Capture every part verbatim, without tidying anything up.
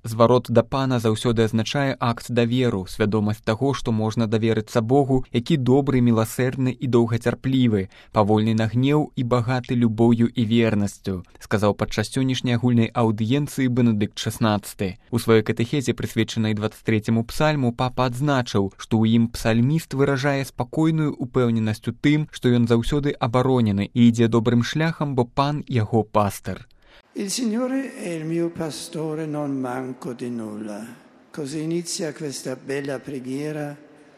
зварот да пана заўсёды азначае акт даверу, свядомасць таго, што можна даверыцца Богу, які добры, міласэрны і доўгацярплівы, павольны на гнеў і багаты любоўю і вернасцю, сказаў падчас сённяшняй агульнай аўдыенцыі Бенедыкт шаснаццаты. У сваёй катэхезе, прысвечанай дваццаць трэцяму псальму, папа адзначыў, што ў ім псальміст выражае спакойную упэўненасць у тым, што ён заўсёды абаронены і ідзе добрым шляхам, бо пан яго пастыр. Il Signore è il mio pastore, non manco di nulla. Così inizia questa bella preghiera,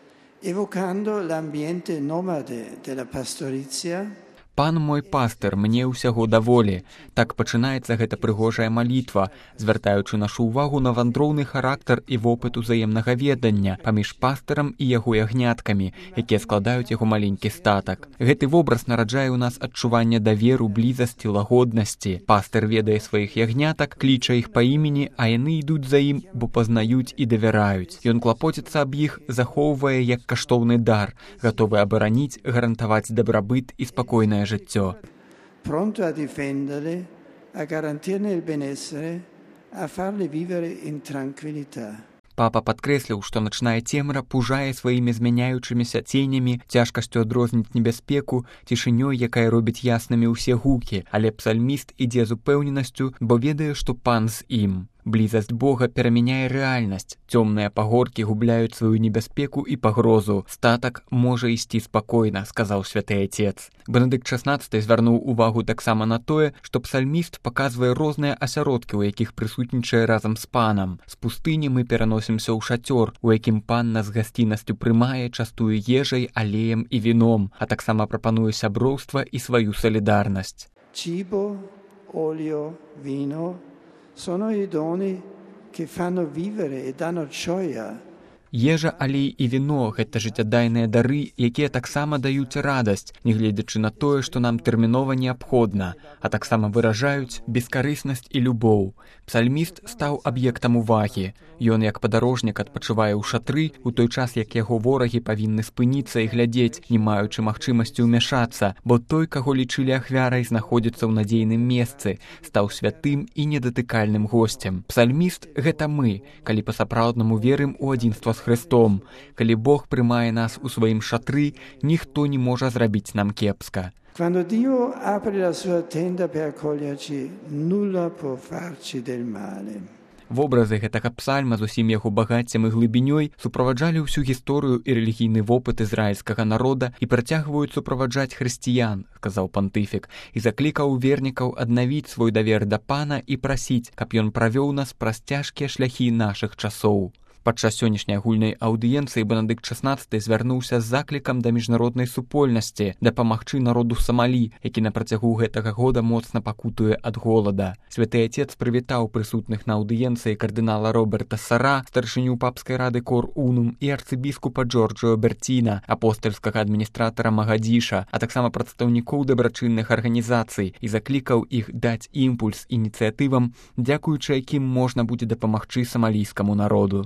evocando l'ambiente nomade della pastorizia. «Пан мой пастыр, мне ўсяго даволі». Так пачынаецца гэта прыгожая малітва, звяртаючы нашу ўвагу на вандроўны характар і вопыт узаемнага ведання паміж пастырам і яго ягняткамі, якія складаюць яго маленькі статак. Гэты вобраз нараджае ў нас адчуванне даверу, блізасці, лагоднасці. Пастыр ведае сваіх ягнятак, кліча іх па імені, а яны ідуць за ім, бо пазнаюць і давяраюць. Ён клапоціцца аб іх, захоўвае як каштоўны дар, гатовы абараніць, гарантаваць дабрабыт і спакойнае жыццё. Pronto a difenderle, a garantirne il benessere, a farle vivere in tranquillità. Папа падкрэсліў, што начная цемра пужае сваімі змяняючымися ценямі, цяжкасцю адрозніць небяспеку, цішынёй, якая робіць яснымі ўсе гукі, але псальміст ідзе з упэўненасцю, бо ведае, што пан з ім. Блізасць Бога перамяняе рэальнасць, цёмныя пагоркі губляюць сваю небяспеку і пагрозу. Статак можа ісці спакойна, сказаў святы Отец. Бенедыкт шаснаццаты звярнуў увагу таксама на тое, што псальміст паказвае розныя асяродкі, у якіх прысутнічае разам з панам. З пустыні мы пераносімся ў шацёр, у якім пан нас гасціннасцю прымае, частуе ежай, алеем і віном, а таксама прапануе сяброўства і сваю салідарнасць. Cibo, olio, vino sono i doni che fanno vivere e danno gioia. Ежа, алей і віно – гэта жыццядайныя дары, якія таксама даюць радасць, нягледзячы на тое, што нам тэрмінова неабходна, а таксама выражаюць бескарыснасць і любоў. Псальміст стаў аб'ектам увагі. Ён, як падарожнік, адпачывае ў шатры, у той час, як яго ворагі павінны спыніцца і глядзець, не маючы магчымасці ўмяшацца, бо той, каго лічылі ахвярай, знаходзіцца ў надзейным месцы, стаў святым і недатыкальным госцем. Псальміст – гэта мы, калі па-сапраўднаму верым у адзінства з Христом. Калі Бог прымае нас у сваім шатры, ніхто не можа зрабіць нам кепска. Quando Dio apre la sua tenda per accoglierci, nulla può farci del male. Вобразы гэтага псальма з усім яго багаццем і глыбінёй суправаджалі ўсю гісторыю і рэлігійны вопыт ізраільскага народа і працягваюць суправаджаць хрысціян, сказаў пантыфік, і заклікаў вернікаў аднавіць свой давер да пана і прасіць, каб ён правёў нас праз цяжкія шляхі нашых часоў. Падчас сённяшняй агульнай аўдыенцыі Бенедыкт шаснаццаты звярнуўся з заклікам да міжнароднай супольнасці дапамагчы народу Самалі, які на працягу гэтага года моцна пакутуе ад голада. Святы Отец прывітаў прысутных на аўдыенцыі кардынала Роберта Сара, старшыню папскай рады Кор Унум і арцыбіскупа Джорджо Берціна, апостальскага адміністратара Магадзіша, а таксама прадстаўнікоў дабрачынных арганізацый і заклікаў іх даць імпульс ініцыятывам, дзякуючы якім можна будзе дапамагчы самалійскаму народу.